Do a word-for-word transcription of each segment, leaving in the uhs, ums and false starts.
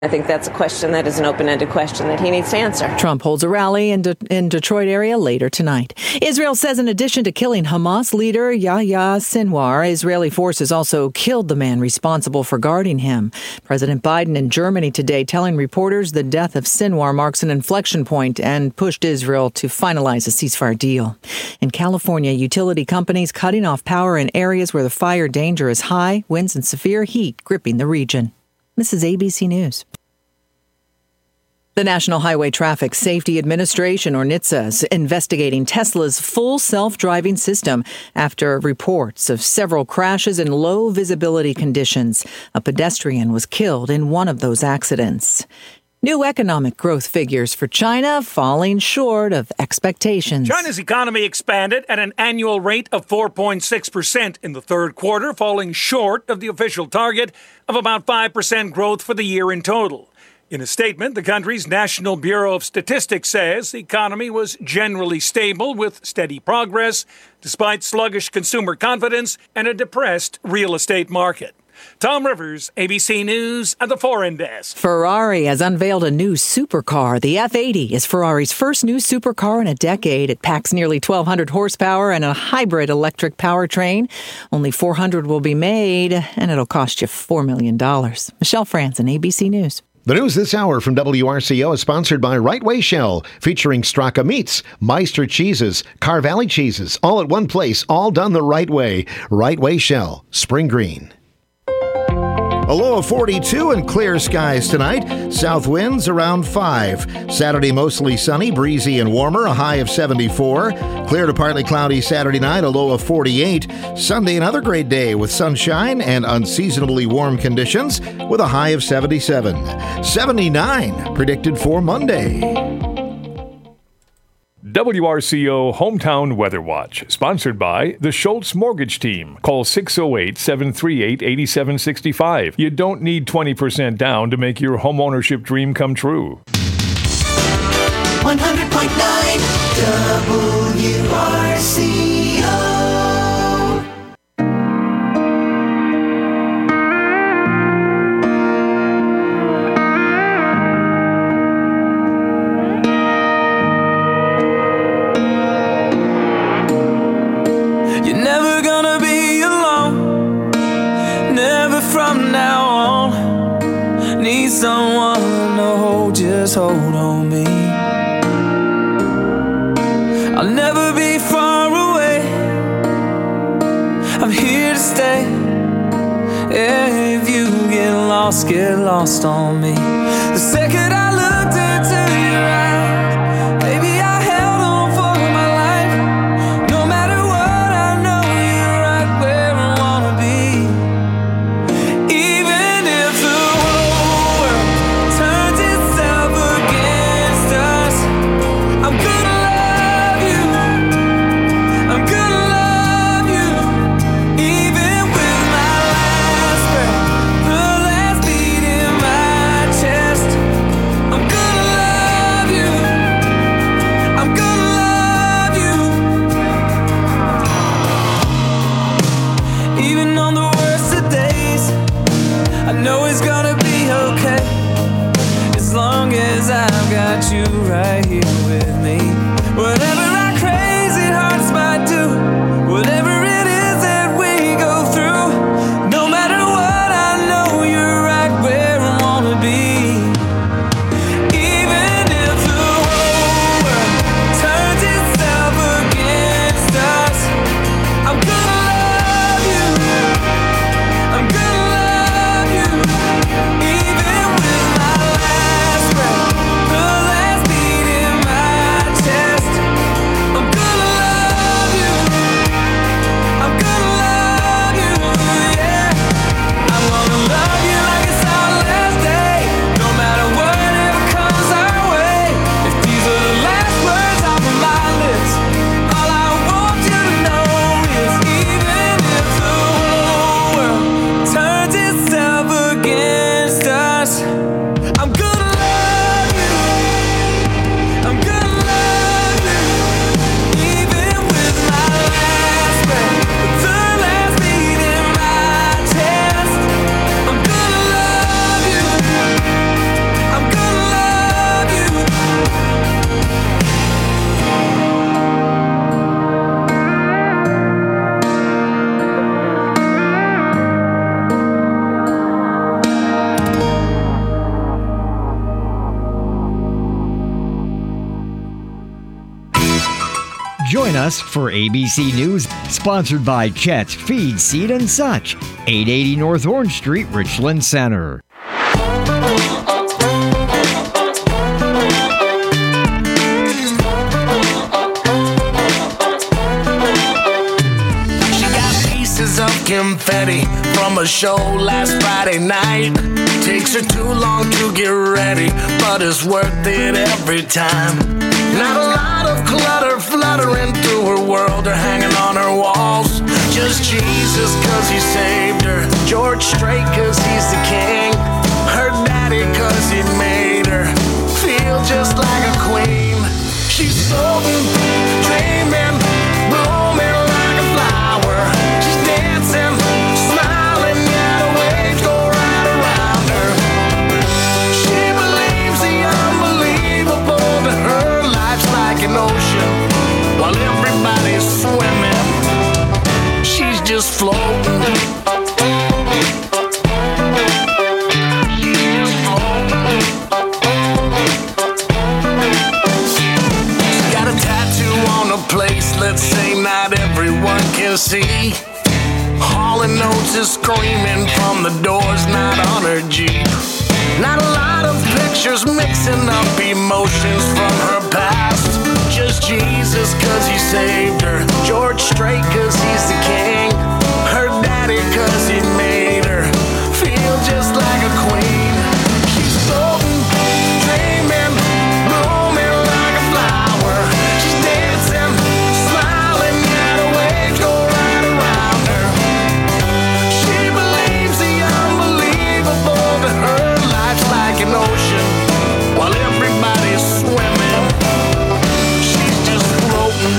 I think that's a question that is an open-ended question that he needs to answer. Trump holds a rally in, De- in Detroit area later tonight. Israel says in addition to killing Hamas leader Yahya Sinwar, Israeli forces also killed the man responsible for guarding him. President Biden in Germany today telling reporters the death of Sinwar marks an inflection point and pushed Israel to finalize a ceasefire deal. In California, utility companies cutting off power in areas where the fire danger is high, winds and severe heat gripping the region. This is A B C News. The National Highway Traffic Safety Administration, or NHTSA, is investigating Tesla's full self-driving system after reports of several crashes in low visibility conditions. A pedestrian was killed in one of those accidents. New economic growth figures for China falling short of expectations. China's economy expanded at an annual rate of four point six percent in the third quarter, falling short of the official target of about five percent growth for the year in total. In a statement, the country's National Bureau of Statistics says the economy was generally stable with steady progress, despite sluggish consumer confidence and a depressed real estate market. Tom Rivers, A B C News at the Foreign Desk. Ferrari has unveiled a new supercar. The F eighty is Ferrari's first new supercar in a decade. It packs nearly twelve hundred horsepower and a hybrid electric powertrain. Only four hundred will be made, and it'll cost you four million dollars. Michelle Franzen, A B C News. The news this hour from W R C O is sponsored by Right Way Shell, featuring Straka Meats, Meister Cheeses, Car Valley Cheeses, all at one place, all done the right way. Right Way Shell, Spring Green. A low of forty-two and clear skies tonight. South winds around five. Saturday mostly sunny, breezy and warmer, a high of seventy-four. Clear to partly cloudy Saturday night, a low of forty-eight. Sunday another great day with sunshine and unseasonably warm conditions with a high of seventy-seven. seventy-nine predicted for Monday. W R C O Hometown Weather Watch, sponsored by the Schultz Mortgage Team. Call six oh eight, seven three eight, eight seven six five. You don't need twenty percent down to make your homeownership dream come true. one hundred point nine W R C O. Someone to hold, just hold on me. I'll never be far away. I'm here to stay. If you get lost, get lost on me. The second I looked into your eyes, baby, I held on for my life. No matter what, I know you're right where I wanna be. Even if the you right here with me. Whatever our crazy hearts might do, whatever it is that we go through, no matter what, I know you're right where I wanna be. Even if the whole world turns itself against us, I'm gonna love you. I'm gonna love you. Even with my last breath, the last beat in my chest, Join us for A B C News, sponsored by Chet's Feed, Seed and Such, eight eighty North Orange Street, Richland Center. Of confetti from a show last Friday night. Takes her too long to get ready, but it's worth it every time. Not a lot of clutter fluttering through her world or hanging on her walls. Just Jesus cause he saved her, George Strait cause he's the king, her daddy cause he made her feel just like a queen. She's floating, dreaming, blooming like a flower. She's dancing, smiling, yeah, the waves go right around her. She believes the unbelievable. To her, life's like an ocean, while everybody's swimming, she's just floating. She's got a tattoo on a place, let's say not everyone can see. Hall and Oates is screaming from the doors, not on her Jeep. Not a lot of pictures mixing up emotions from her past. Just Jesus cause he saved her, George Strait cause he's the king, her daddy cause he made her feel just like a queen. She's floating, dreaming, blooming like a flower. She's dancing, smiling, yeah, the waves go right around her. She believes the unbelievable. To her, life's like an ocean, while everybody's swimming, she's just floating.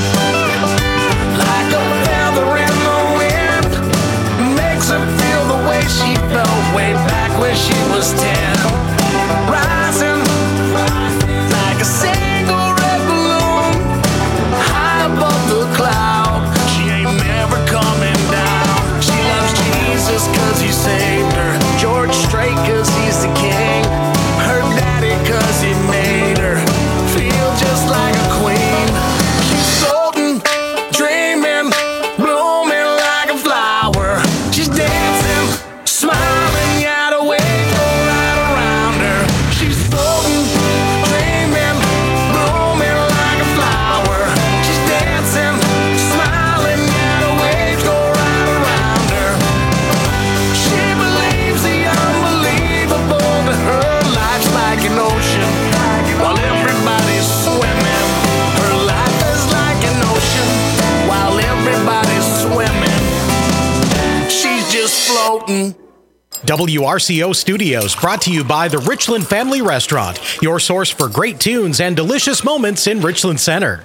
Like a feather in the wind, makes her feel the way she felt way back when she was ten. Rising like a single red balloon, high above the cloud. She ain't never coming down. She loves Jesus cause he saved her, George Strait cause he's the king, her daddy cause he made her feel just like a queen. She's floating, dreaming, blooming like a flower. She's dancing, smiling, yeah, the waves go right around her. She's floating, dreaming, blooming like a flower. She's dancing, smiling, yeah, the waves go right around her. She believes the unbelievable. To her, life's like an ocean, while everybody's swimming. Her life is like an ocean, while everybody's swimming, she's just floating. W R C O Studios, brought to you by the Richland Family Restaurant, your source for great tunes and delicious moments in Richland Center.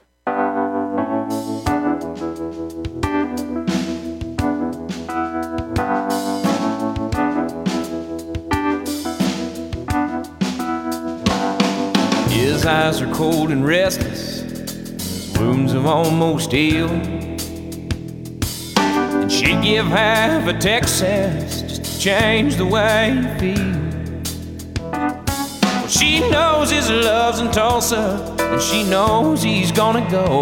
His eyes are cold and restless, his wounds have almost healed. And she'd give half a Texas just to change the way you feel. Well, she knows his love's in Tulsa, and she knows he's gonna go.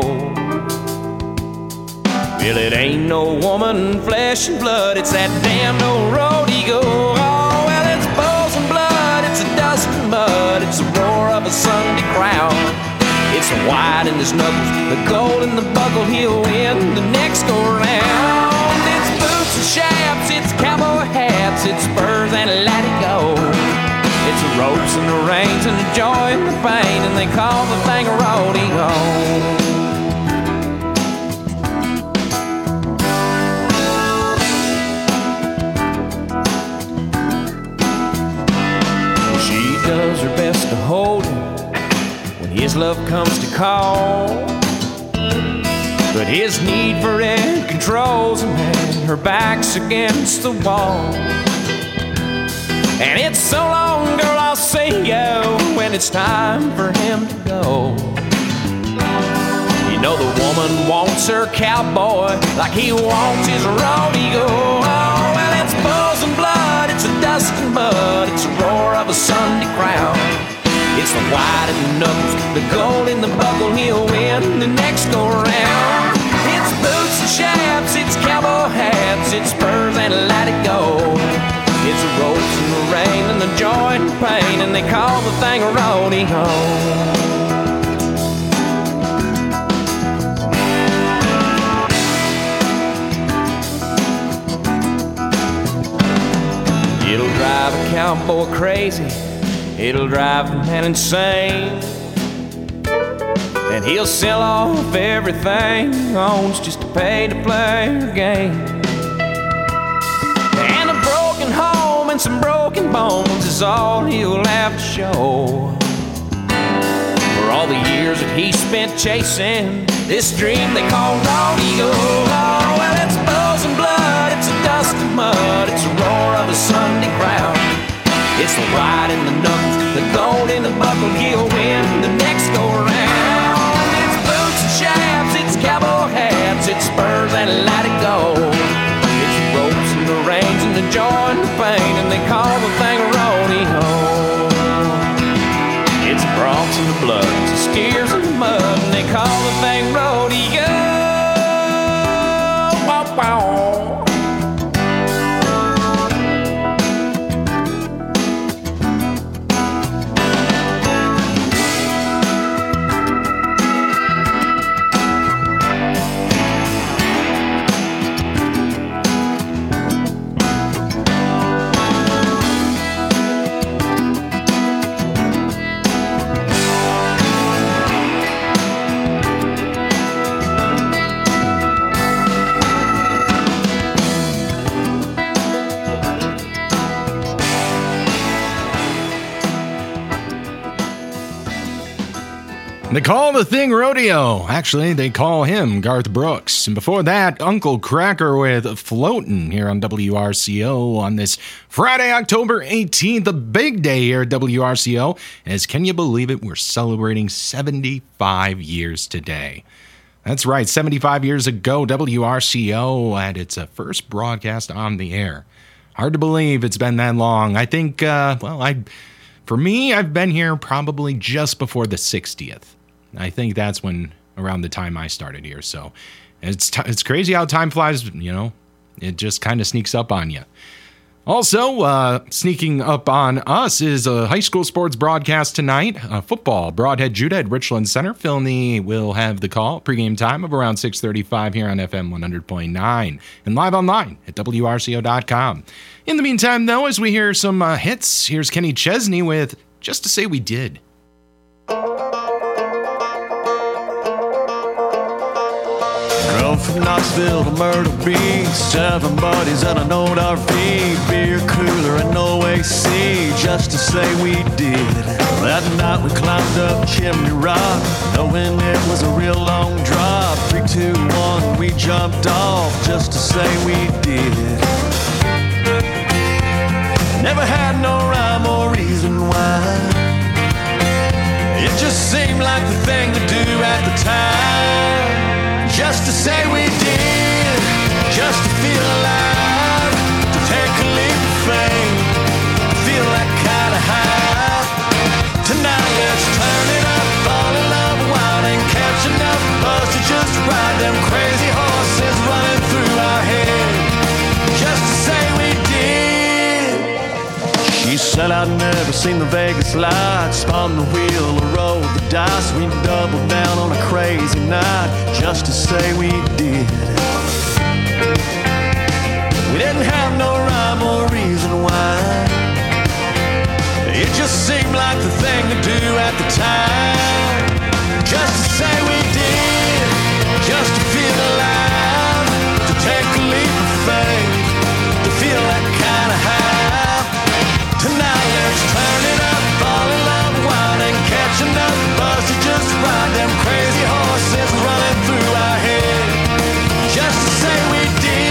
Well, it ain't no woman, flesh and blood, it's that damned old road he go. Oh, well, it's bulls and blood, it's a dust and mud, it's the roar of a Sunday crowd. It's the white in his knuckles, the gold in the buckle, he'll win the next go round. It's boots and shafts, it's cowboy hats, it's spurs and let it go. It's the ropes and the reins and the joy and the pain, and they call the thing a rodeo. Does her best to hold him when his love comes to call, but his need for it controls him, and her back's against the wall. And it's so long, girl, I'll see you when it's time for him to go. You know the woman wants her cowboy like he wants his rodeo. Oh, well, it's bulls and blood, it's a dust and mud, it's the roar of a Sunday crowd. It's the white in the knuckles, the gold in the buckle, he'll win the next go round. chaps, it's cowboy hats, it's spurs and let it go. It's the ropes and the rain and the joy and pain, and they call the thing a rodeo. It'll drive a cowboy crazy, it'll drive a man insane, and he'll sell off everything he owns just to pay to play the game. And a broken home and some broken bones is all he'll have to show for all the years that he spent chasing this dream they call rodeo. Oh, well, it's bows and blood, it's a dust and mud, it's a roar of the Sunday crowd. It's the white and the knuckles, the gold and the buckle, he'll win the next go around. It's boots and chaps, it's cowboy hats, it's spurs and let it go. It's the ropes and the reins and the joy and the pain, and they call the thing a rodeo. It's the broncs and the blood, it's the steers and the mud, and they call the thing rodeo. Wow, wow. They call the thing rodeo. Actually, they call him Garth Brooks. And before that, Uncle Cracker with Floatin' here on W R C O on this Friday, October eighteenth, a big day here at W R C O. As can you believe it, we're celebrating seventy-five years today. That's right, seventy-five years ago, W R C O had its uh, first broadcast on the air. Hard to believe it's been that long. I think, uh, well, I, for me, I've been here probably just before the sixtieth. I think that's when, around the time I started here. So it's t- it's crazy how time flies, you know. It just kind of sneaks up on you. Also, uh, sneaking up on us is a high school sports broadcast tonight. Uh, football, Broadhead Judah at Richland Center. Philney will have the call. Pregame time of around six thirty-five here on F M one hundred point nine. And live online at W R C O dot com. In the meantime, though, as we hear some uh, hits, here's Kenny Chesney with Just to Say We Did. Drove from Knoxville to Myrtle Beach, seven buddies and an old R V, beer cooler and no A C, just to say we did. That night we climbed up Chimney Rock, knowing it was a real long drop. Three, two, one, we jumped off, just to say we did. Never had no rhyme or reason why. It just seemed like the thing to do at the time. Just to say we did, just to feel alive, to take a leap of faith, feel that kind of high. Tonight let's turn it up, fall in love, wild and catch enough buzz to just ride them crazy horses running through our head. Just to say we did. She said I'd never seen the Vegas lights, spun the wheel or rolled the dice. We doubled down on a crazy night, just to say we did. We didn't have no rhyme or reason why. It just seemed like the thing to do at the time. Just to say we did, just to feel alive, to take a leap of faith, to feel that kind of high. Tonight let's turn it up, fall in love, wild and catch enough buzz to just ride them crazy horses running through our head. Just to say we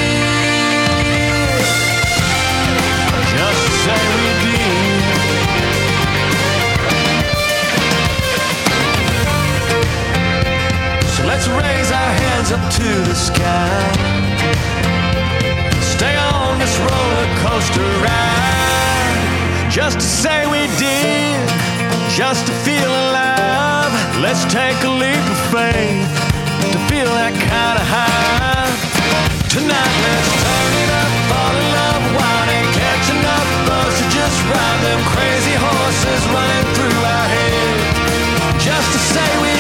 did, just to say we did. So let's raise our hands up to the sky, stay on this roller coaster ride. Just to say we did, just to feel alive. Let's take a leap of faith to feel that kind of high. Tonight let's turn it up, fall in love, wine ain't catching up. Buzz to just ride them crazy horses running through our head. Just to say we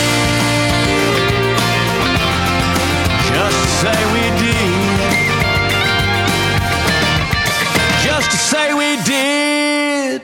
did. Just to say we did. Just to say we did.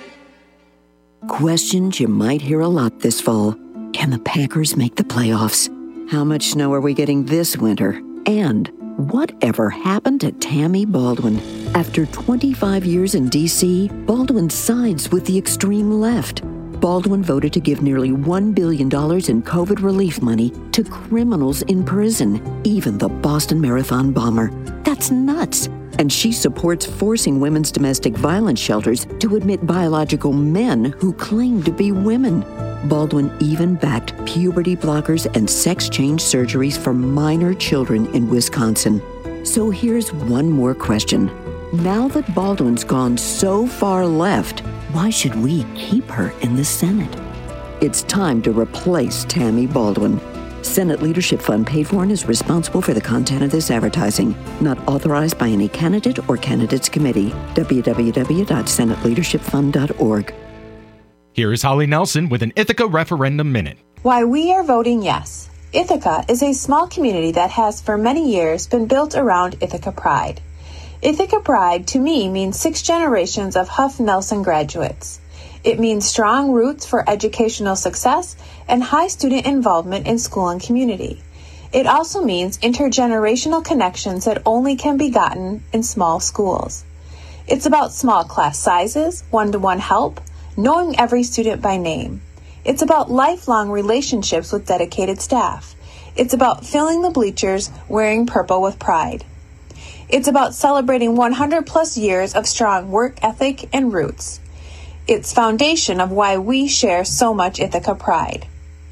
Questions you might hear a lot this fall. Can the Packers make the playoffs? How much snow are we getting this winter? And whatever happened to Tammy Baldwin? After twenty-five years in D C, Baldwin sides with the extreme left. Baldwin voted to give nearly one billion dollars in COVID relief money to criminals in prison, even the Boston Marathon bomber. That's nuts. And she supports forcing women's domestic violence shelters to admit biological men who claim to be women. Baldwin even backed puberty blockers and sex change surgeries for minor children in Wisconsin. So here's one more question. Now that Baldwin's gone so far left, why should we keep her in the Senate? It's time to replace Tammy Baldwin. Senate Leadership Fund paid for and is responsible for the content of this advertising. Not authorized by any candidate or candidates committee. w w w dot senate leadership fund dot org. Here is Holly Nelson with an Ithaca Referendum Minute. Why we are voting yes. Ithaca is a small community that has for many years been built around Ithaca Pride. Ithaca Pride to me means six generations of Huff Nelson graduates. It means strong roots for educational success and high student involvement in school and community. It also means intergenerational connections that only can be gotten in small schools. It's about small class sizes, one-to-one help, knowing every student by name. It's about lifelong relationships with dedicated staff. It's about filling the bleachers wearing purple with pride. It's about celebrating one hundred plus years of strong work ethic and roots. It's foundation of why we share so much Ithaca pride.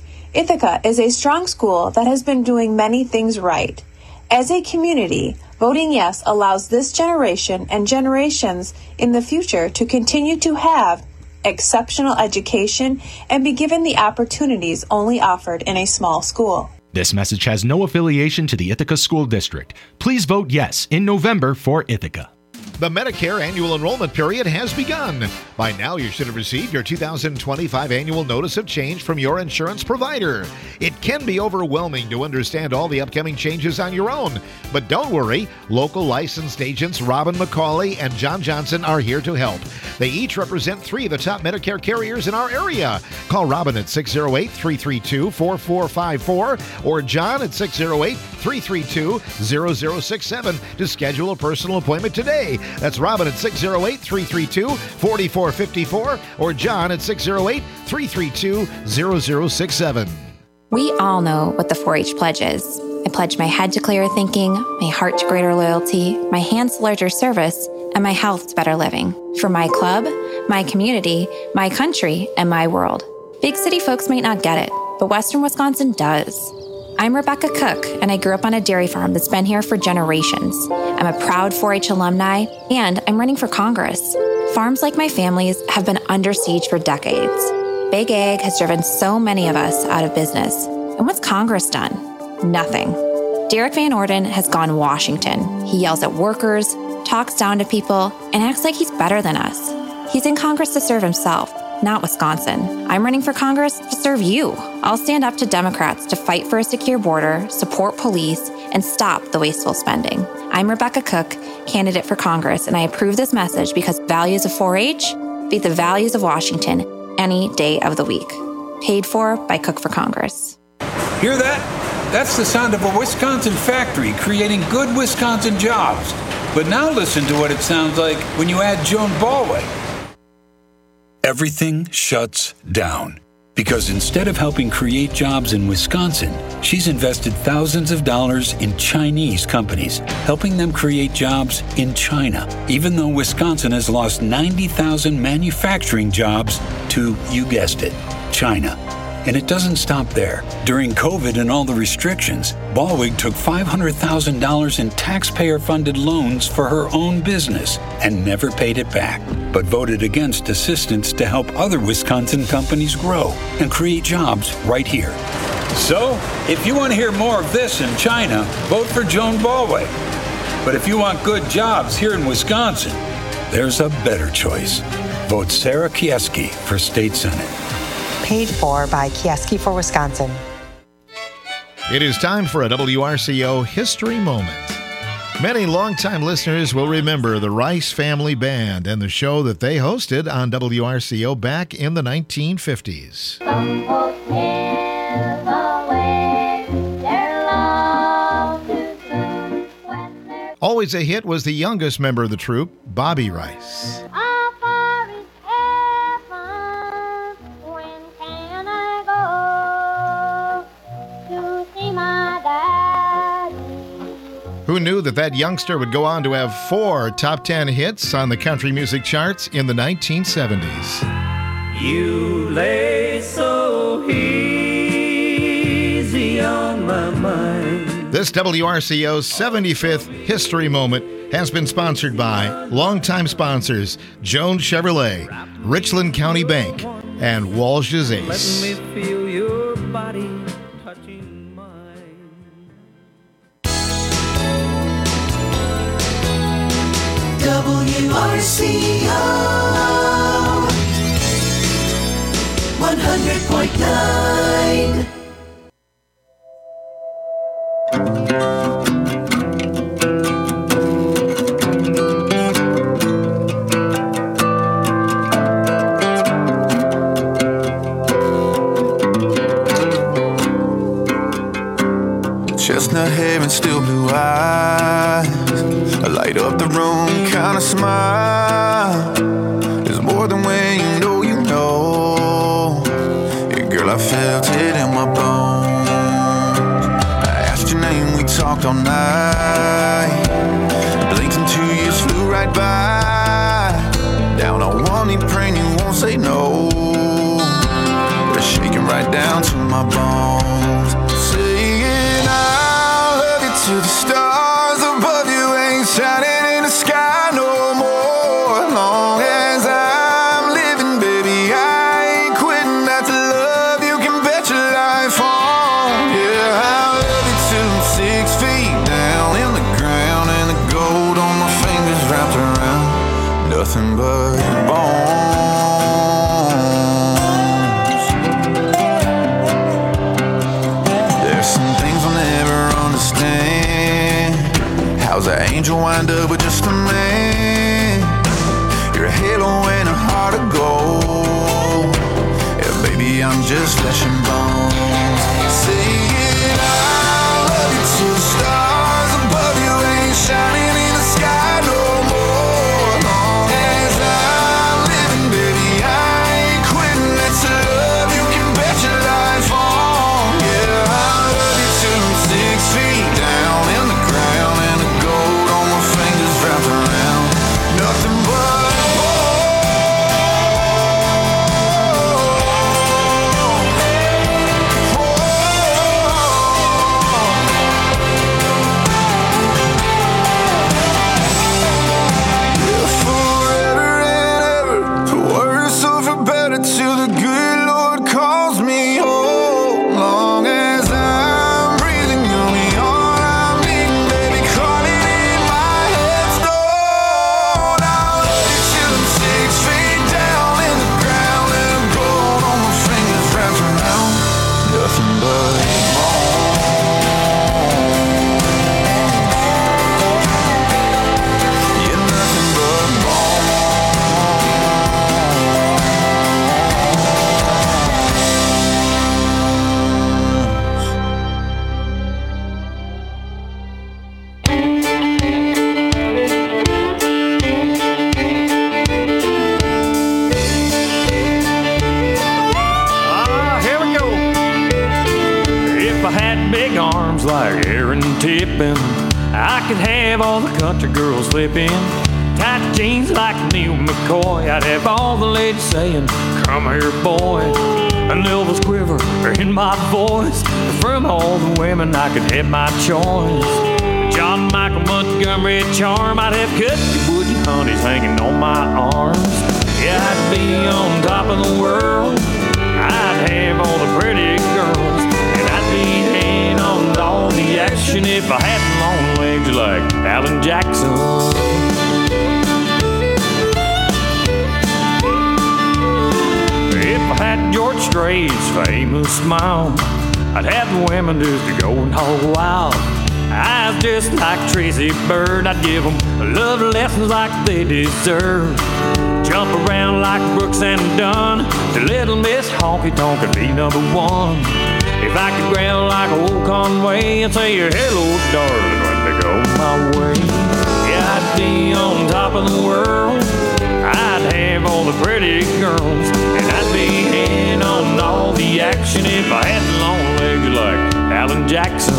Ithaca is a strong school that has been doing many things right. As a community, voting yes allows this generation and generations in the future to continue to have exceptional education and be given the opportunities only offered in a small school. This message has no affiliation to the Ithaca School District. Please vote yes in November for Ithaca. The Medicare annual enrollment period has begun. By now, you should have received your two thousand twenty-five annual notice of change from your insurance provider. It can be overwhelming to understand all the upcoming changes on your own. But don't worry, local licensed agents Robin McCauley and John Johnson are here to help. They each represent three of the top Medicare carriers in our area. Call Robin at six oh eight, three three two, four four five four or John at six oh eight, three three two, zero zero six seven to schedule a personal appointment today. That's Robin at six oh eight, three three two, four four five four or John at six oh eight, three three two, zero zero six seven. We all know what the four H pledge is. I pledge my head to clearer thinking, my heart to greater loyalty, my hands to larger service, and my health to better living. For my club, my community, my country, and my world. Big city folks might not get it, but Western Wisconsin does. I'm Rebecca Cook, and I grew up on a dairy farm that's been here for generations. I'm a proud four H alumni, and I'm running for Congress. Farms like my family's have been under siege for decades. Big Ag has driven so many of us out of business. And what's Congress done? Nothing. Derek Van Orden has gone Washington. He yells at workers, talks down to people, and acts like he's better than us. He's in Congress to serve himself, not Wisconsin. I'm running for Congress to serve you. I'll stand up to Democrats to fight for a secure border, support police, and stop the wasteful spending. I'm Rebecca Cook, candidate for Congress, and I approve this message because values of four H beat the values of Washington any day of the week. Paid for by Cook for Congress. Hear that? That's the sound of a Wisconsin factory creating good Wisconsin jobs. But now listen to what it sounds like when you add Joan Ballway. Everything shuts down because instead of helping create jobs in Wisconsin, she's invested thousands of dollars in Chinese companies, helping them create jobs in China, even though Wisconsin has lost ninety thousand manufacturing jobs to, you guessed it, China. And it doesn't stop there. During COVID and all the restrictions, Ballwig took five hundred thousand dollars in taxpayer-funded loans for her own business and never paid it back, but voted against assistance to help other Wisconsin companies grow and create jobs right here. So, if you want to hear more of this in China, vote for Joan Ballwig. But if you want good jobs here in Wisconsin, there's a better choice. Vote Sarah Kieski for State Senate. Paid for by Kieski for Wisconsin. It is time for a W R C O History Moment. Many longtime listeners will remember the Rice Family Band and the show that they hosted on W R C O back in the nineteen fifties. Always a hit was the youngest member of the troupe, Bobby Rice. Who knew that that youngster would go on to have four top ten hits on the country music charts in the nineteen seventies? You lay so easy on my mind. This W R C O seventy-fifth History Moment has been sponsored by longtime sponsors Jones Chevrolet, Richland County Bank, and Walsh's Ace. Let me feel your body. W R C O one hundred point nine. Chestnut hair and still blue eyes, I light up the room kind of smile. There's more than when you know you know. Yeah, girl, I felt it in my bones. I asked your name, we talked all night. Blinked and two years flew right by. Down on one knee praying you won't say no. We're shaking right down to my bones. Saying I love you to the stars above you ain't shining in the sky no more. Long as I'm living, baby, I ain't quitting. That's a love you can bet your life on. Yeah, I love you till I'm six feet down in the ground and the gold on my fingers wrapped around nothing but bones. There's some things I'll never understand. How's an angel wind up with just a man? You're a halo and a heart of gold. Yeah, baby, I'm just flesh and bones. Saying I love you till the stars above you ain't shining in the sky no more. Long as I'm living, baby, I ain't quitting. That's a love you can bet your life on. Yeah, I love you till I'm six feet down in the ground and the gold on my fingers wrapped around nothing but like Aaron Tippin, I could have all the country girls flipping. Tight jeans like Neil McCoy, I'd have all the ladies saying, come here, boy. An Elvis quiver in my voice. From all the women, I could have my choice. John Michael Montgomery charm, I'd have Cookie Woody honeys hanging on my arms. Yeah, I'd be on top of the world. I'd have all the pretty girls. And I'd be hanging on all the action if I had long legs legs like Alan Jackson. If I had George Strait's famous smile, I'd have the women just to go and hog wild. Eyes just like Tracy Bird, I'd give them love lessons like they deserve. Jump around like Brooks and Dunn, to Little Miss Honky Tonk could be number one. If I could growl like old Conway and say hello, darling, when they go my way. Yeah, I'd be on top of the world. I'd have all the pretty girls, and I'd be in on all the action if I had long legs like Alan Jackson.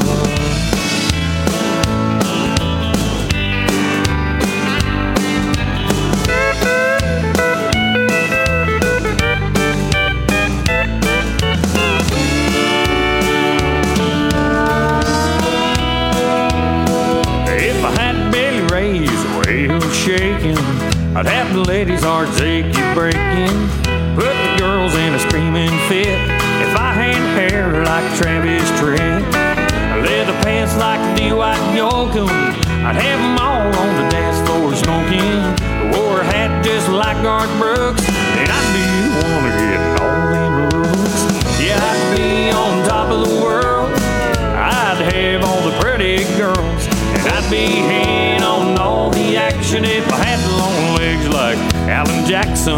Shaking, I'd have the ladies' hearts achy breaking, put the girls in a screaming fit. If I had hair like Travis Tritt, leather pants like D. White Yoakum, I'd have them all on the dance floor smoking. Wore a hat just like Garth Brooks, and I'd be the one to get all them looks. Yeah, I'd be on top of the world. I'd have all the pretty girls, and I'd be in on all the action if I had long legs like Alan Jackson.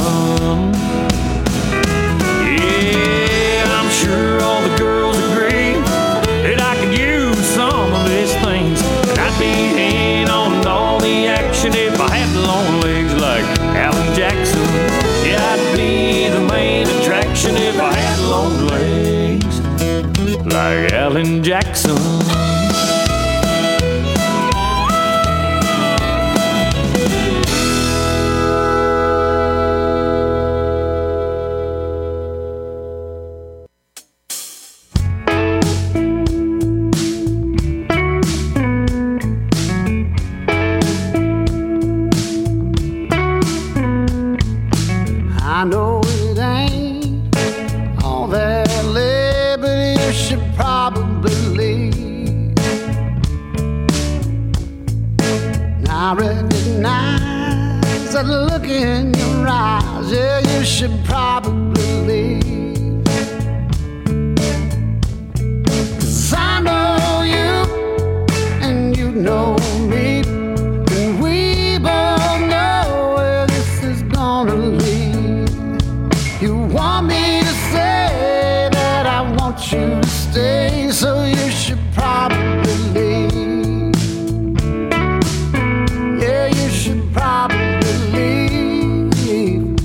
Yeah, I'm sure all the girls agree that I could use some of these things, and I'd be in on all the action if I had long legs like Alan Jackson. Yeah, I'd be the main attraction if I had long legs like Alan Jackson. I know it ain't all that lit, but you should probably leave. I recognize that look in your eyes, yeah, you should probably leave. 'Cause I know you, and you know me, and we both know where this is gonna lead. You want me to say that I want you to stay, so you should probably leave. Yeah, you should probably leave.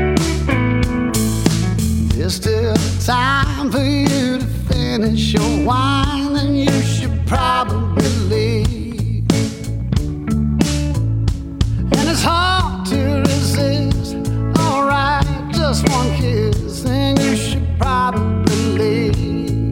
There's still time for you to finish your wine, and you should probably leave. And it's hard to resist. Alright, just one kiss, and you should probably leave.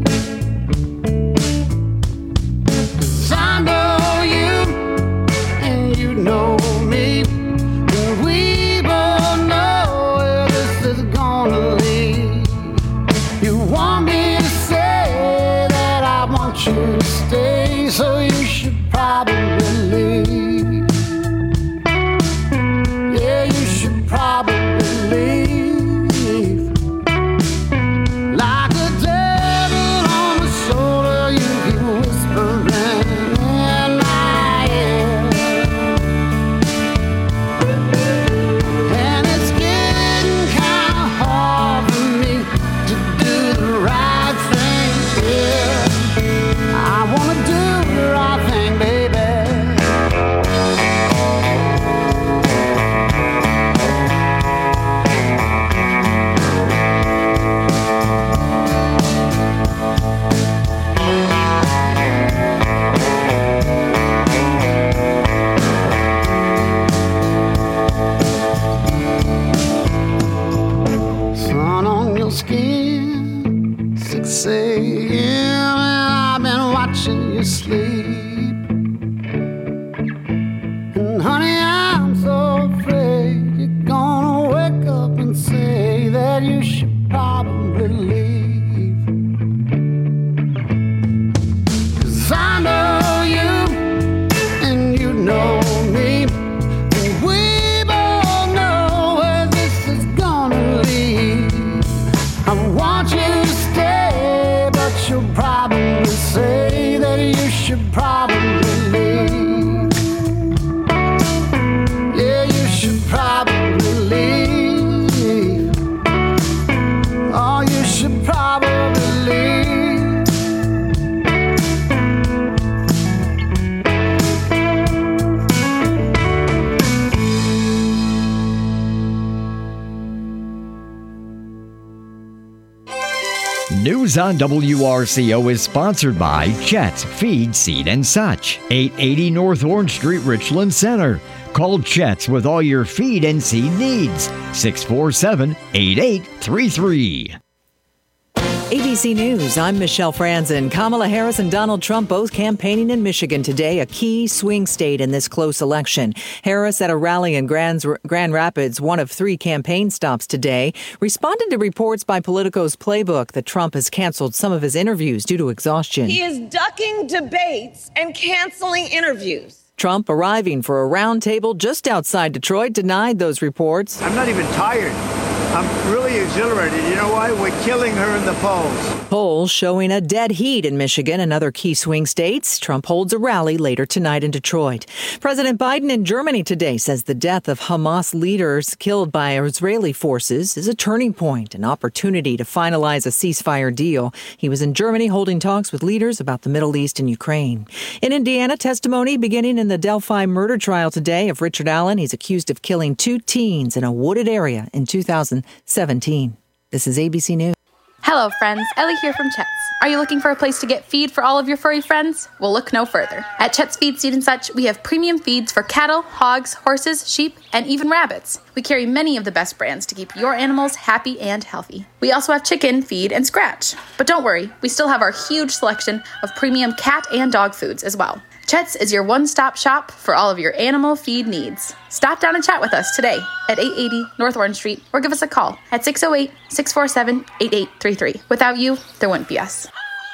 'Cause I know you, and you know me, and we both know where this is gonna lead. You want me to say that I want you to stay, so you should probably leave. Yeah, you should probably leave. Like a devil on my shoulder, you keep whispering in my ear. And it's getting kinda hard for me to do the right thing here. I wanna do the right thing, baby. Sun on your skin, six a.m. and I've been watching you sleep. And honey, I'm so afraid you're gonna wake up and say that you should probably leave. 'Cause I know you, News on W R C O is sponsored by Chet's Feed, Seed and Such, eight eighty North Orange Street, Richland Center. Call Chet's with all your feed and seed needs. six four seven, eight eight three three. A B C News, I'm Michelle Franzen. Kamala Harris and Donald Trump both campaigning in Michigan today, a key swing state in this close election. Harris at a rally in Grand, Grand Rapids, one of three campaign stops today, responded to reports by Politico's Playbook that Trump has canceled some of his interviews due to exhaustion. He is ducking debates and canceling interviews. Trump, arriving for a roundtable just outside Detroit, denied those reports. I'm not even tired. I'm really exhilarated. You know why? We're killing her in the polls. Polls showing a dead heat in Michigan and other key swing states. Trump holds a rally later tonight in Detroit. President Biden in Germany today says the death of Hamas leaders killed by Israeli forces is a turning point, an opportunity to finalize a ceasefire deal. He was in Germany holding talks with leaders about the Middle East and Ukraine. In Indiana, testimony beginning in the Delphi murder trial today of Richard Allen. He's accused of killing two teens in a wooded area in two thousand seventeen. This is A B C News. Hello, friends. Ellie here from Chet's. Are you looking for a place to get feed for all of your furry friends? Well, look no further. At Chet's Feed, Seed and Such, we have premium feeds for cattle, hogs, horses, sheep, and even rabbits. We carry many of the best brands to keep your animals happy and healthy. We also have chicken, feed, and scratch. But don't worry, we still have our huge selection of premium cat and dog foods as well. Chet's is your one-stop shop for all of your animal feed needs. Stop down and chat with us today at eight eighty North Orange Street or give us a call at six oh eight, six four seven, eight eight three three. Without you, there wouldn't be us.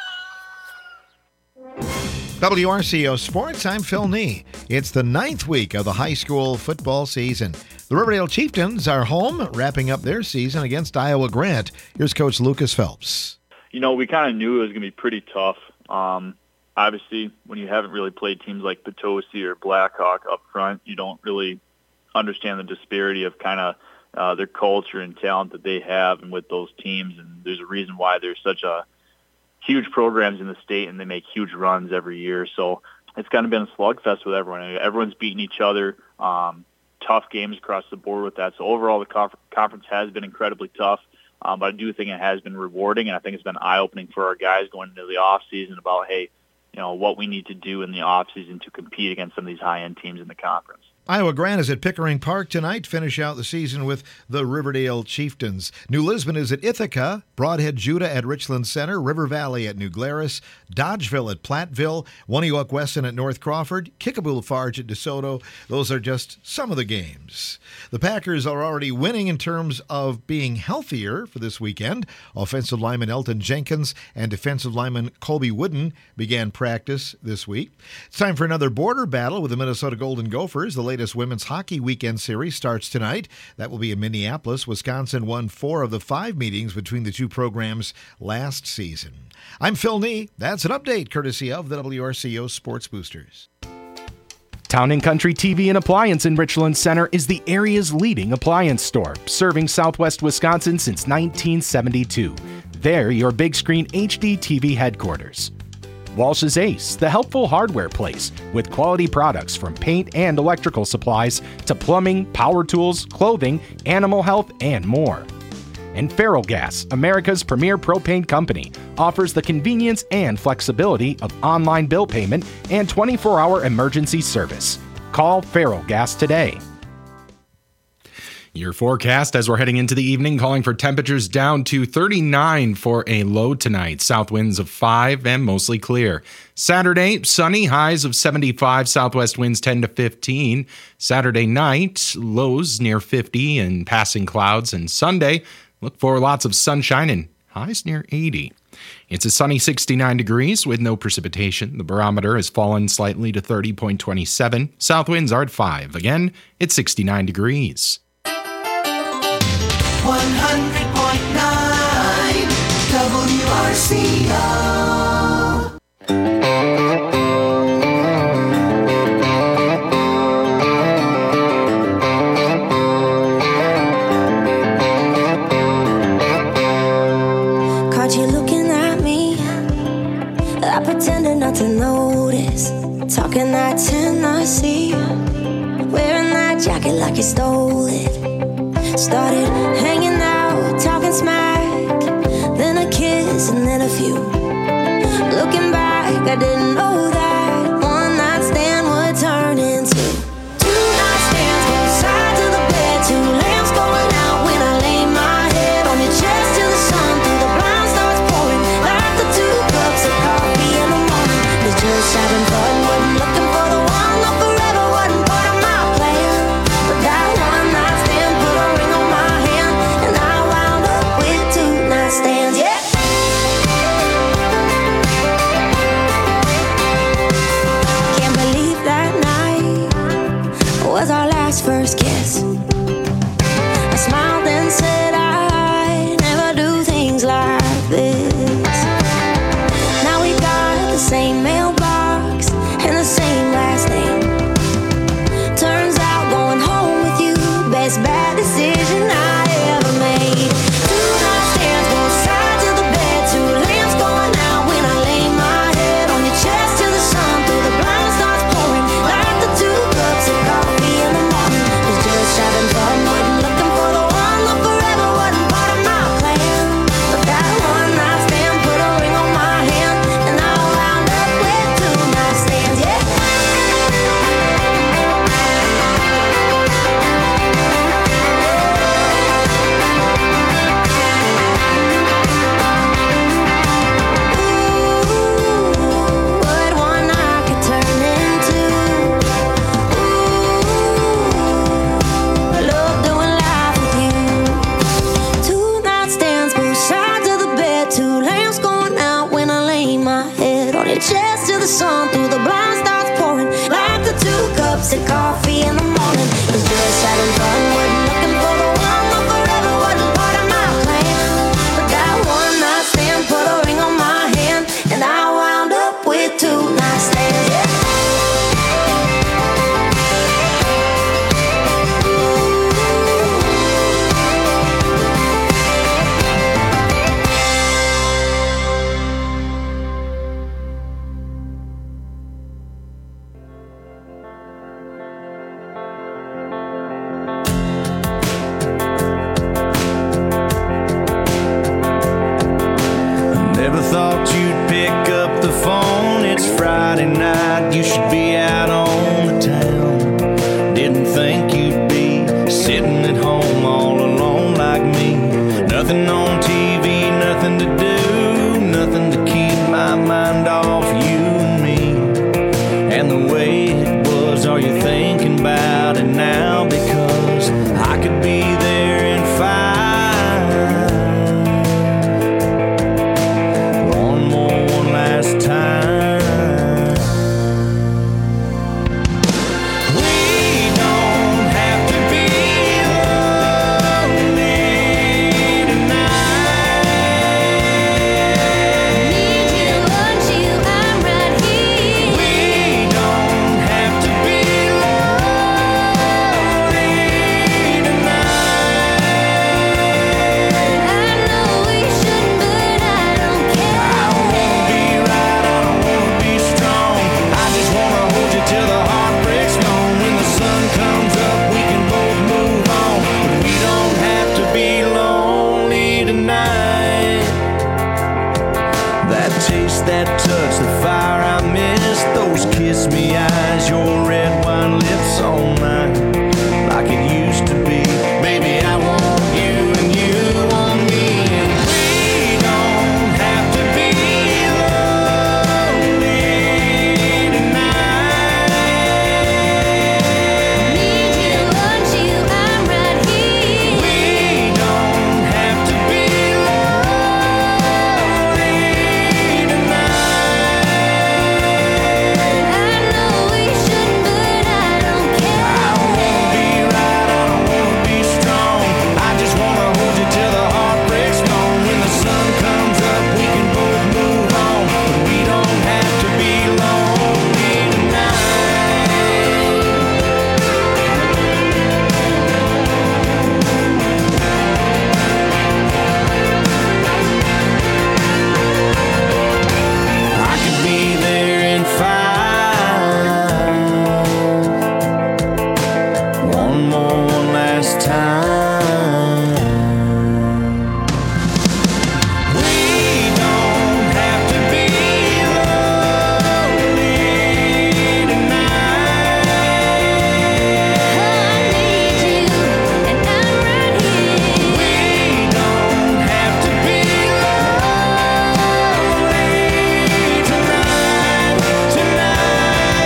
W R C O Sports, I'm Phil Nee. It's the ninth week of the high school football season. The Riverdale Chieftains are home, wrapping up their season against Iowa Grant. Here's Coach Lucas Phelps. You know, we kind of knew it was going to be pretty tough. Um, Obviously, when you haven't really played teams like Potosi or Blackhawk up front, you don't really understand the disparity of kind of uh, their culture and talent that they have and with those teams. And there's a reason why there's such a huge programs in the state and they make huge runs every year. So it's kind of been a slugfest with everyone. Everyone's beating each other. Um, tough games across the board with that. So overall, the conf- conference has been incredibly tough. Um, but I do think it has been rewarding, and I think it's been eye-opening for our guys going into the off season about, hey, you know, what we need to do in the offseason to compete against some of these high-end teams in the conference. Iowa Grant is at Pickering Park tonight, finish out the season with the Riverdale Chieftains. New Lisbon is at Ithaca, Broadhead Judah at Richland Center, River Valley at New Glarus, Dodgeville at Platteville, Waniok Weston at North Crawford, Kickapoo Lafarge at DeSoto. Those are just some of the games. The Packers are already winning in terms of being healthier for this weekend. Offensive lineman Elton Jenkins and defensive lineman Colby Wooden began practice this week. It's time for another border battle with the Minnesota Golden Gophers. The latest women's hockey weekend series starts tonight. That will be in Minneapolis. Wisconsin won four of the five meetings between the two programs last season. I'm Phil Nee. That's an update courtesy of the W R C O Sports Boosters. Town and Country T V and Appliance in Richland Center is the area's leading appliance store, serving Southwest Wisconsin since nineteen seventy-two. They're your big screen H D T V headquarters. Walsh's Ace, the helpful hardware place with quality products from paint and electrical supplies to plumbing, power tools, clothing, animal health, and more. And Ferrellgas, America's premier propane company, offers the convenience and flexibility of online bill payment and twenty-four hour emergency service. Call Ferrellgas today. Your forecast as we're heading into the evening, calling for temperatures down to thirty-nine for a low tonight. South winds of five and mostly clear. Saturday, sunny, highs of seventy-five, southwest winds ten to fifteen. Saturday night, lows near fifty and passing clouds. And Sunday, look for lots of sunshine and highs near eighty. It's a sunny sixty-nine degrees with no precipitation. The barometer has fallen slightly to thirty point two seven. South winds are at five. Again, it's sixty-nine degrees. one hundred point nine W R C O. Caught you looking at me. I pretended not to notice. Talking that Tennessee. Wearing that jacket like you stole it. Started hanging out, talking smack. Then a kiss, cups of coffee in the morning. Was just having fun, wasn't looking for the one, but forever wasn't part of my plan. But that one night stand put a ring on my hand, and I wound up with two night stands. Yeah. Never thought you'd pick up the phone. It's Friday night, you should be out on the town. Didn't think you'd be sitting at home all alone like me. Nothing on T V, nothing to do, nothing to keep my mind off you and me. And the way it was, are you thinking about it now? Because I could be there in five. Time. We don't have to be lonely tonight. Need you, want you, I'm right here. We don't have to be lonely tonight. I know we shouldn't, but I don't care. I won't be right. Till the heart breaks gone. When the sun comes up, we can both move on. But we don't have to be lonely tonight. That taste, that touch, the fire I miss, those kiss me eyes, your red wine lips on mine, like it used to be. Baby, I want you and you want me. We don't have to be lonely tonight. Need you, want you, I'm right here. We don't have to be lonely tonight. I know we shouldn't, but I don't care. I won't be right, I don't wanna be strong. I just wanna hold you till the heart breaks gone. When the sun comes up, we can both move on. But we don't have to be lonely tonight. I could be there in five. One more, one last time. We don't have to be lonely tonight. I need you, and I'm right here. We don't have to be lonely tonight, tonight,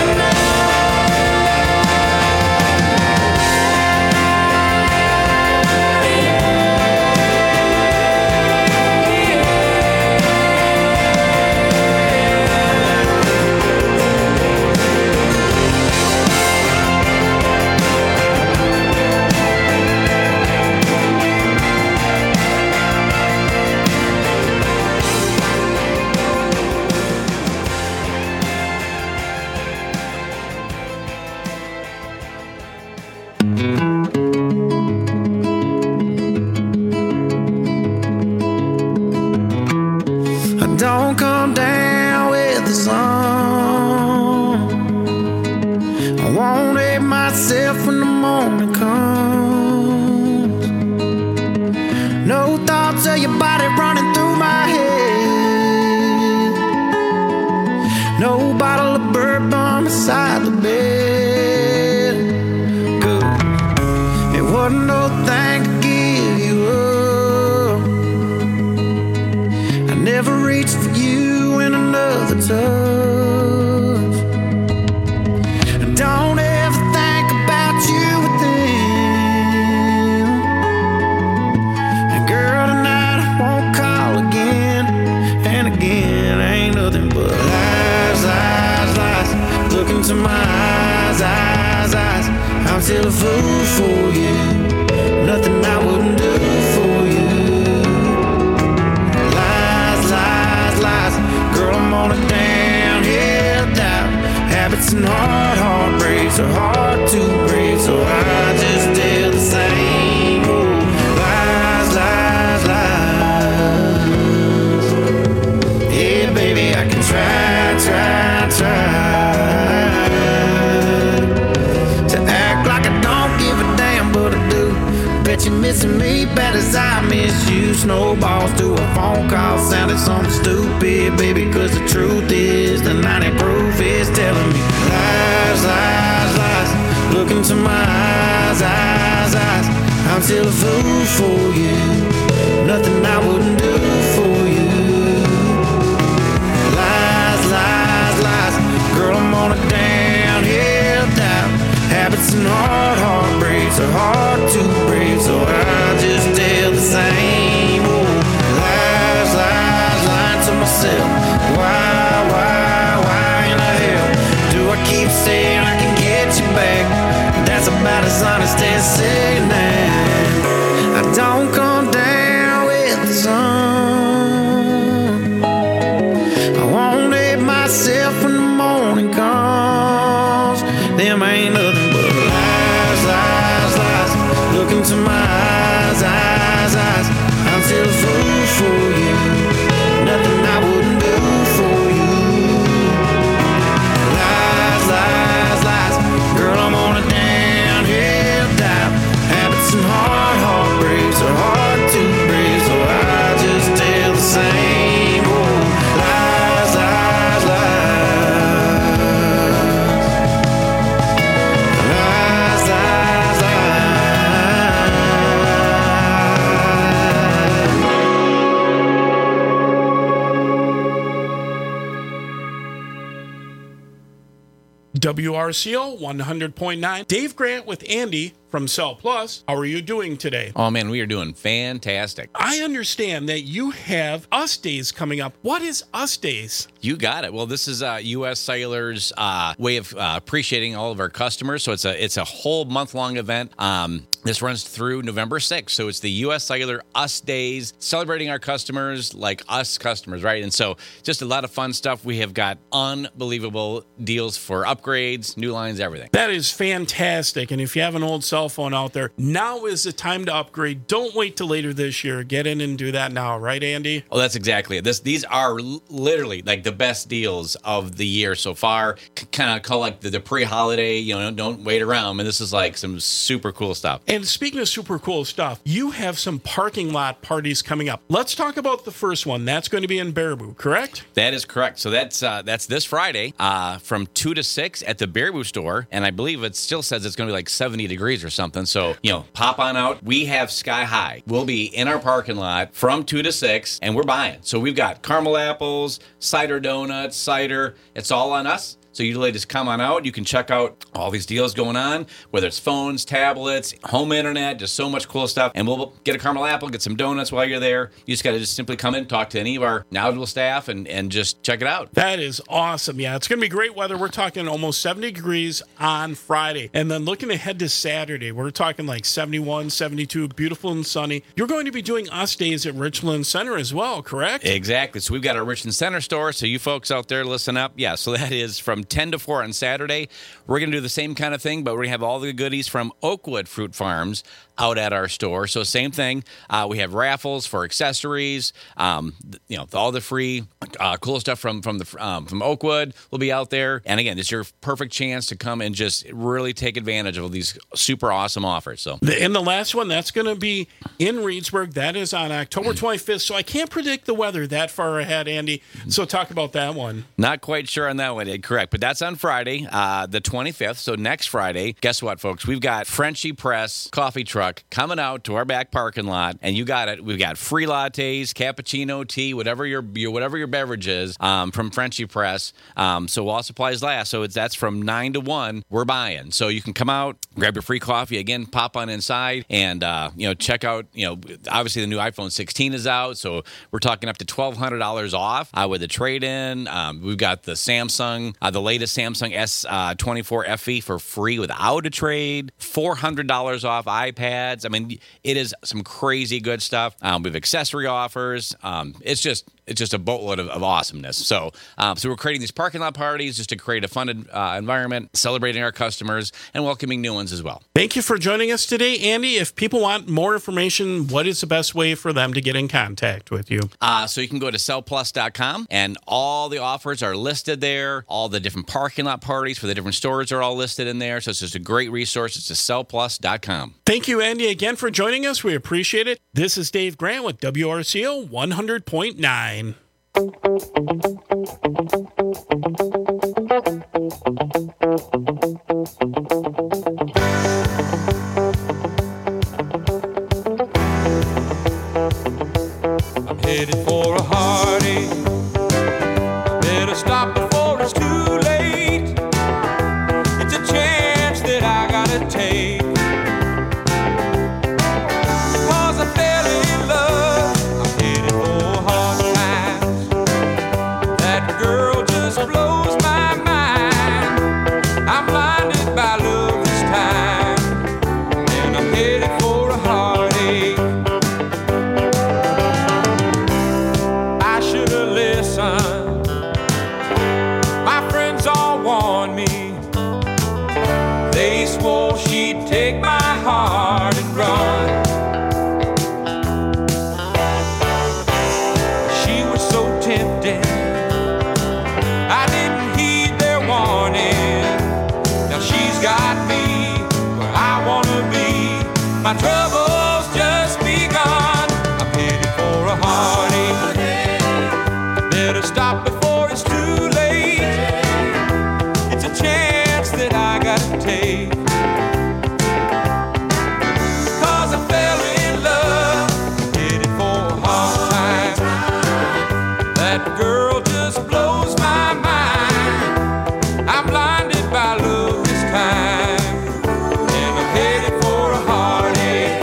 don't come down with the sun. I won't hate myself when the morning comes. No thoughts of your body running through my head. No bottle of bourbon beside the bed. Good. It wasn't no thing to give you up. I never reached for you in another touch. Don't ever think about you with them. And girl, tonight I won't call again. And again, ain't nothing but lies, lies, lies. Look into my eyes, eyes, eyes, eyes. I'm still a fool for you. Nothing I wouldn't do for you. Lies, lies, lies. Girl, I'm on a downhill dive. Habits and hard heartbreaks are hard to break, so I just tell the same old lies, lies, lies. Yeah, baby, I can try, try, try to act like I don't give a damn, but I do. Bet you're missing me bad as I miss you. Snowballs to a phone call sounded something stupid, baby, cause the truth is the ninety proof is telling me lies, lies, lies. Look into my eyes, eyes, eyes. I'm still a fool for you. Nothing I wouldn't do for you. Lies, lies, lies. Girl, I'm on a downhill dive. Habits and hard heartbreaks are hard to break, so I just tell the same old lies, lies, lying to myself. Why, why, why in the hell do I keep saying I can get you back? That's about as honest as saying that I don't come down with the sun. I won't hate myself when the morning comes. Them ain't nothing but lies, lies, lies. Look into my eyes, eyes, eyes. I'm still a fool for you. Nothing I wouldn't do for you. Lies, lies, lies. Girl, I'm on a downhill dive. Habits and hard heartbreaks are hard to break, so I just tell the same old lies, lies, lies. Lies, lies, W R C O one hundred point nine. Dave Grant with Andy from Cell Plus. How are you doing today? Oh, man, we are doing fantastic. I understand that you have Us Days coming up. What is Us Days? You got it. Well, this is uh, U S Cellular's uh, way of uh, appreciating all of our customers. So it's a it's a whole month-long event. Um, this runs through November sixth. So it's the U S Cellular Us Days, celebrating our customers like us customers, right? And so just a lot of fun stuff. We have got unbelievable deals for upgrades, new lines, everything. That is fantastic. And if you have an old cell phone out there, now is the time to upgrade. Don't wait till later this year. Get in and do that now, right, Andy? Oh, that's exactly it. This, these are l- literally like the best deals of the year so far. C- kind of call like the, the pre-holiday, you know, don't wait around. And this is like some super cool stuff. And speaking of super cool stuff, you have some parking lot parties coming up. Let's talk about the first one. That's going to be in Baraboo, correct? That is correct. So that's uh, that's this Friday uh, from two to six at the Baraboo store. And I believe it still says it's going to be like seventy degrees or something. So, you know, pop on out. We have Sky High. We'll be in our parking lot from two to six, and we're buying. So we've got caramel apples, cider donuts, cider. It's all on us. So you ladies come on out. You can check out all these deals going on, whether it's phones, tablets, home internet, just so much cool stuff. And we'll get a caramel apple, get some donuts while you're there. You just got to just simply come in, talk to any of our knowledgeable staff, and, and just check it out. That is awesome. Yeah, it's going to be great weather. We're talking almost seventy degrees on Friday. And then looking ahead to Saturday, we're talking like seventy-one, seventy-two, beautiful and sunny. You're going to be doing Us Days at Richland Center as well, correct? Exactly. So we've got our Richland Center store. So you folks out there, listen up. Yeah, so that is from ten to four on Saturday. We're going to do the same kind of thing, but we're going to have all the goodies from Oakwood Fruit Farms out at our store. So same thing. Uh, we have raffles for accessories. Um, you know, all the free uh, cool stuff from from the um, from Oakwood will be out there. And again, it's your perfect chance to come and just really take advantage of these super awesome offers. So, and the last one, that's going to be in Reedsburg. That is on October twenty-fifth. So I can't predict the weather that far ahead, Andy. So talk about that one. Not quite sure on that one, Ed, correct. But that's on Friday, uh, the twenty-fifth. So next Friday, guess what, folks? We've got Frenchie Press Coffee Truck coming out to our back parking lot, and you got it. We've got free lattes, cappuccino, tea, whatever your, your whatever your beverage is um, from Frenchie Press. Um, so while supplies last, so it's that's from nine to one. We're buying, so you can come out, grab your free coffee again, pop on inside, and uh, you know check out. You know, obviously the new iPhone sixteen is out, so we're talking up to twelve hundred dollars off uh, with a trade in. Um, we've got the Samsung, uh, the the latest Samsung S twenty-four F E for free without a trade. four hundred dollars off iPads. I mean, it is some crazy good stuff. Um, we have accessory offers. Um, it's just it's just a boatload of, of awesomeness. So, um, so we're creating these parking lot parties just to create a fun uh, environment, celebrating our customers and welcoming new ones as well. Thank you for joining us today, Andy. If people want more information, what is the best way for them to get in contact with you? Uh, so you can go to sell plus dot com, and all the offers are listed there. All the different parking lot parties for the different stores are all listed in there. So it's just a great resource. It's just sell plus dot com. Thank you, Andy, again for joining us. We appreciate it. This is Dave Grant with W R C O one hundred point nine. I'm headed for a heartache. I better stop before it's too late. It's a chance that I gotta take. Cause I fell in love. I'm headed for hard times. That girl just blows my mind. I'm blinded by love this time. And I'm headed for a heartache. I should have listened. My friends all warned me. They swore she'd take my heart and run. She was so tempting. I didn't heed their warning. Now she's got me where I wanna be. My trouble's just begun. I'm headed for a heartache. Better stop before it's too late. It's a chance that I gotta take. Cause I fell in love. Headed for a hard time. That girl just blows my mind. I'm blinded by love this time. And I'm headed for a heartache.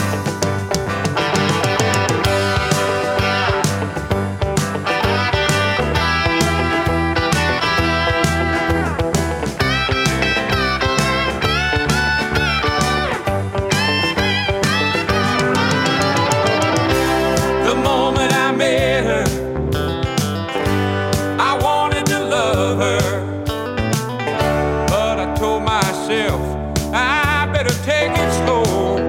The moment I met her, I wanted to love her. But I told myself I better take it slow.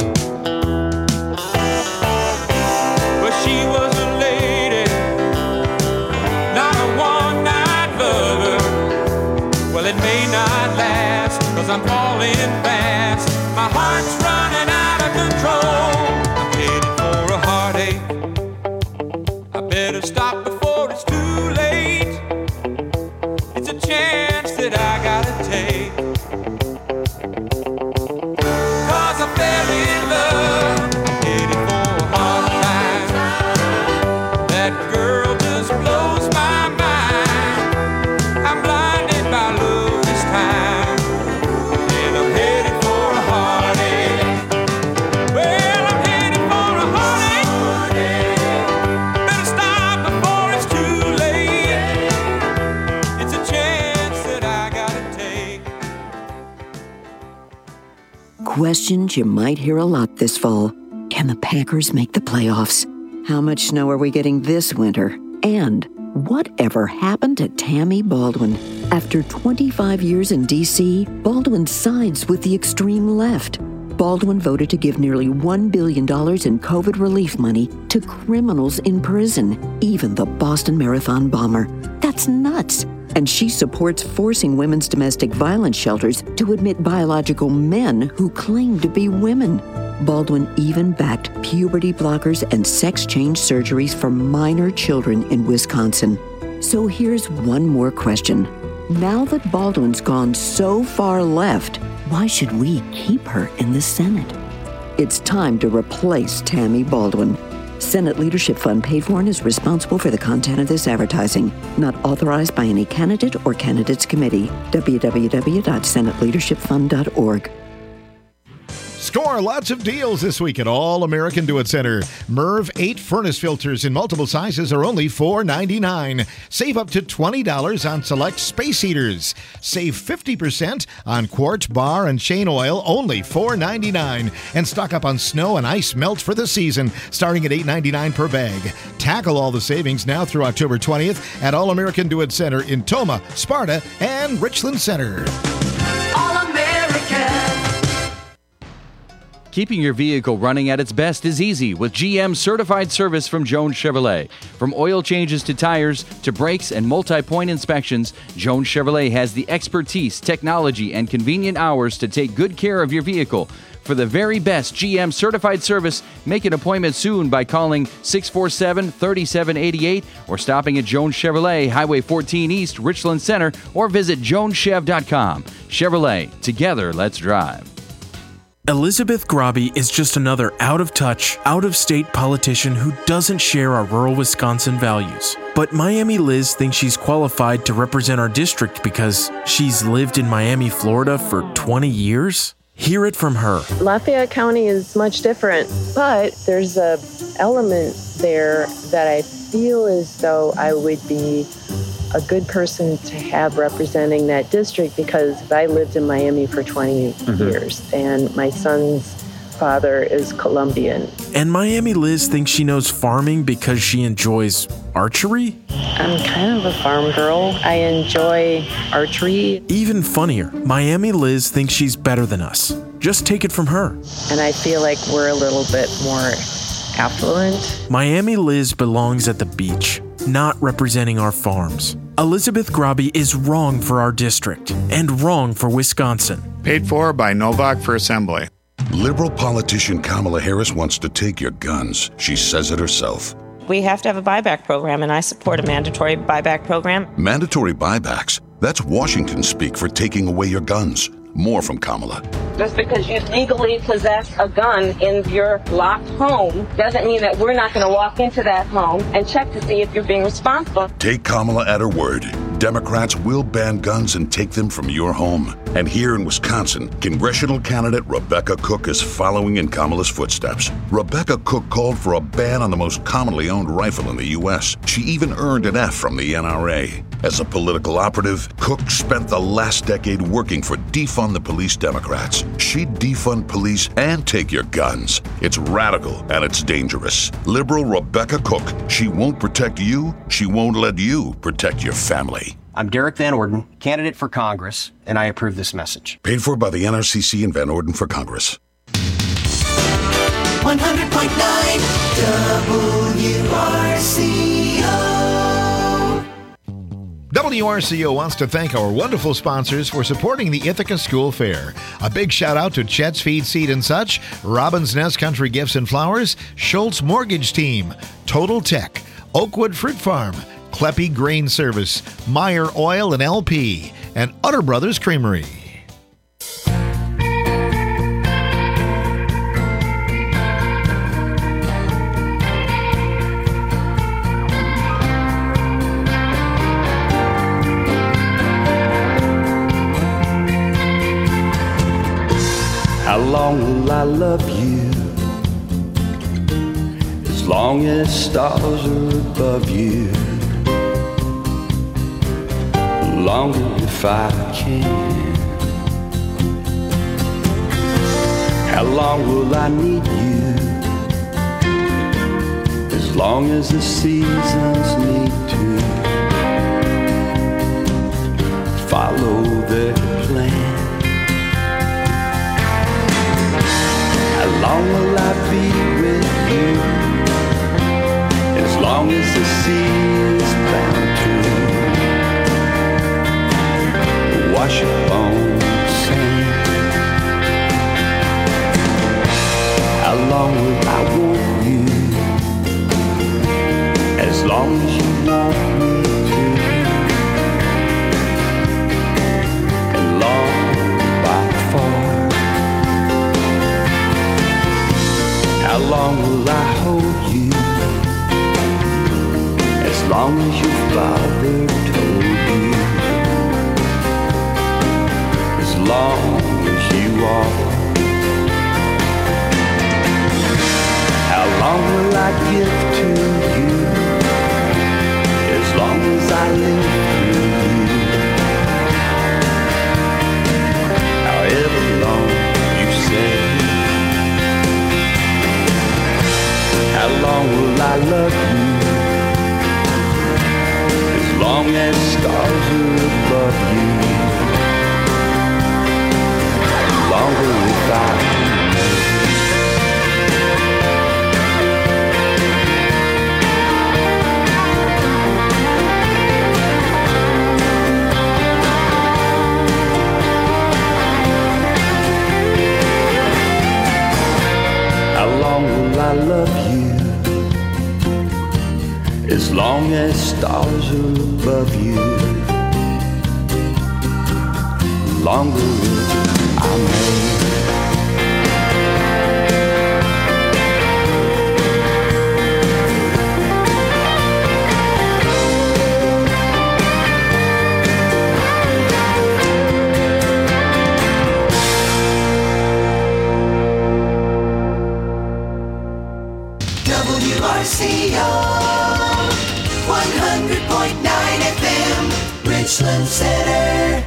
But she was a lady, not a one-night lover. Well, it may not last, cause I'm falling fast. My heart's running out of control. I'm headed for a heartache. I better stop before it's too late. It's a chance that I gotta take. Cause I fell in love. Headed for a hard time. That girl just blows my mind. I'm blinded by love this time. And I'm headed for a heartache. Well, I'm headed for a heartache. Better stop before it's too late. It's a chance that I gotta take. Questions you might hear a lot this fall. Can the Packers make the playoffs? How much snow are we getting this winter? And whatever happened to Tammy Baldwin? After twenty-five years in D C, Baldwin sides with the extreme left. Baldwin voted to give nearly one billion dollars in COVID relief money to criminals in prison, even the Boston Marathon bomber. That's nuts. And she supports forcing women's domestic violence shelters to admit biological men who claim to be women. Baldwin even backed puberty blockers and sex change surgeries for minor children in Wisconsin. So here's one more question. Now that Baldwin's gone so far left, why should we keep her in the Senate? It's time to replace Tammy Baldwin. Senate Leadership Fund paid for and is responsible for the content of this advertising. Not authorized by any candidate or candidates committee. w w w dot senate leadership fund dot org. Score lots of deals this week at All American Do It Center. Merv eight furnace filters in multiple sizes are only four ninety-nine. Save up to twenty dollars on select space heaters. Save fifty percent on quart, bar, and chain oil, only four ninety-nine. And stock up on snow and ice melt for the season, starting at eight ninety-nine per bag. Tackle all the savings now through October twentieth at All American Do It Center in Toma, Sparta, and Richland Center. All American. Keeping your vehicle running at its best is easy with G M certified service from Jones Chevrolet. From oil changes to tires to brakes and multi-point inspections, Jones Chevrolet has the expertise, technology, and convenient hours to take good care of your vehicle. For the very best G M certified service, make an appointment soon by calling six four seven, three seven eight eight or stopping at Jones Chevrolet, Highway fourteen East, Richland Center, or visit jones chev dot com. Chevrolet, together, let's drive. Elizabeth Grabe is just another out-of-touch, out-of-state politician who doesn't share our rural Wisconsin values. But Miami Liz thinks she's qualified to represent our district because she's lived in Miami, Florida for twenty years? Hear it from her. Lafayette County is much different, but there's a element there that I feel as though I would be a good person to have representing that district because I lived in Miami for twenty mm-hmm. years and my son's father is Colombian. And Miami Liz thinks she knows farming because she enjoys archery? I'm kind of a farm girl. I enjoy archery. Even funnier, Miami Liz thinks she's better than us. Just take it from her. And I feel like we're a little bit more affluent. Miami Liz belongs at the beach, not representing our farms. Elizabeth Grabe is wrong for our district and wrong for Wisconsin. Paid for by Novak for Assembly. Liberal politician Kamala Harris wants to take your guns. She says it herself. We have to have a buyback program, and I support a mandatory buyback program. Mandatory buybacks? That's Washington speak for taking away your guns. More from Kamala. Just because you legally possess a gun in your locked home doesn't mean that we're not going to walk into that home and check to see if you're being responsible. Take Kamala at her word. Democrats will ban guns and take them from your home. And here in Wisconsin, congressional candidate Rebecca Cook is following in Kamala's footsteps. Rebecca Cook called for a ban on the most commonly owned rifle in the U S. She even earned an F from the N R A. As a political operative, Cook spent the last decade working for Defund the Police Democrats. She'd defund police and take your guns. It's radical and it's dangerous. Liberal Rebecca Cook. She won't protect you. She won't let you protect your family. I'm Derek Van Orden, candidate for Congress, and I approve this message. Paid for by the N R C C and Van Orden for Congress. one hundred point nine W R C O. W R C O wants to thank our wonderful sponsors for supporting the Ithaca School Fair. A big shout out to Chet's Feed, Seed and Such, Robin's Nest Country Gifts and Flowers, Schultz Mortgage Team, Total Tech, Oakwood Fruit Farm, Kleppe Grain Service, Meyer Oil and L P, and Utter Brothers Creamery. How long will I love you? As long as stars are above you. Longer if I can. How long will I need you? As long as the seasons need to follow their plan. How long will I be with you? As long as the sea is bound to wash up on sand. How long will I want you? As long as you want me to. And long by far. How long will I hold you? As long as your father told you. As long as you are. long will I give to you? As long as I live through you. However long you say. How long will I love you? As long as stars are above you. Longer without you. How long will I love you? As long as stars are above you. Longer I may. W R C O one hundred point nine F M, Richland Center.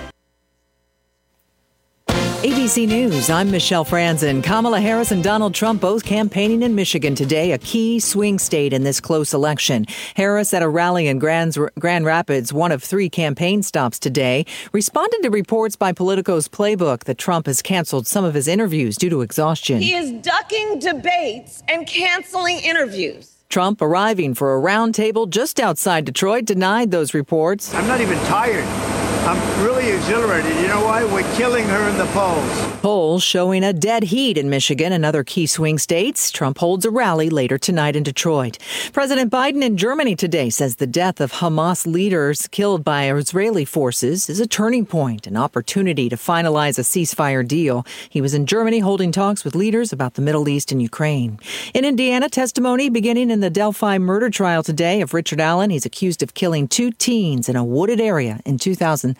A B C News, I'm Michelle Franzen. Kamala Harris and Donald Trump both campaigning in Michigan today, a key swing state in this close election. Harris at a rally in Grand, Grand Rapids, one of three campaign stops today, responded to reports by Politico's Playbook that Trump has canceled some of his interviews due to exhaustion. He is ducking debates and canceling interviews. Trump, arriving for a roundtable just outside Detroit, denied those reports. I'm not even tired. I'm really exhilarated. You know why? We're killing her in the polls. Polls showing a dead heat in Michigan and other key swing states. Trump holds a rally later tonight in Detroit. President Biden in Germany today says the death of Hamas leaders killed by Israeli forces is a turning point, an opportunity to finalize a ceasefire deal. He was in Germany holding talks with leaders about the Middle East and Ukraine. In Indiana, testimony beginning in the Delphi murder trial today of Richard Allen. He's accused of killing two teens in a wooded area in two thousand